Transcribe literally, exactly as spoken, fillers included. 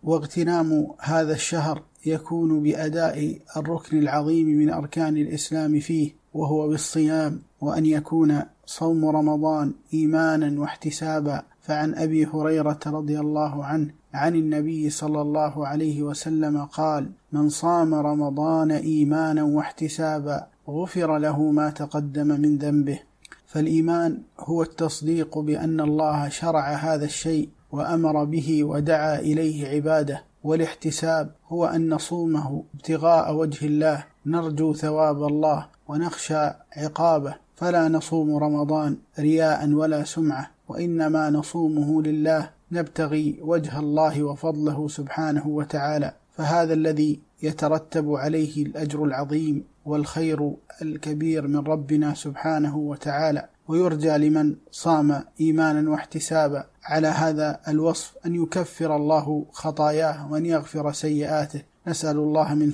واغتنام هذا الشهر يكون بأداء الركن العظيم من أركان الإسلام فيه، وهو بالصيام، وأن يكون صوم رمضان إيمانا واحتسابا. فعن أبي هريرة رضي الله عنه عن النبي صلى الله عليه وسلم قال: من صام رمضان إيمانا واحتسابا غفر له ما تقدم من ذنبه. فالإيمان هو التصديق بأن الله شرع هذا الشيء وأمر به ودعا إليه عباده، والاحتساب هو أن نصومه ابتغاء وجه الله، نرجو ثواب الله ونخشى عقابه، فلا نصوم رمضان رياء ولا سمعة، وإنما نصومه لله نبتغي وجه الله وفضله سبحانه وتعالى. فهذا الذي يترتب عليه الأجر العظيم والخير الكبير من ربنا سبحانه وتعالى. ويرجى لمن صام إيمانا واحتسابا على هذا الوصف أن يكفر الله خطاياه وأن يغفر سيئاته. نسأل الله من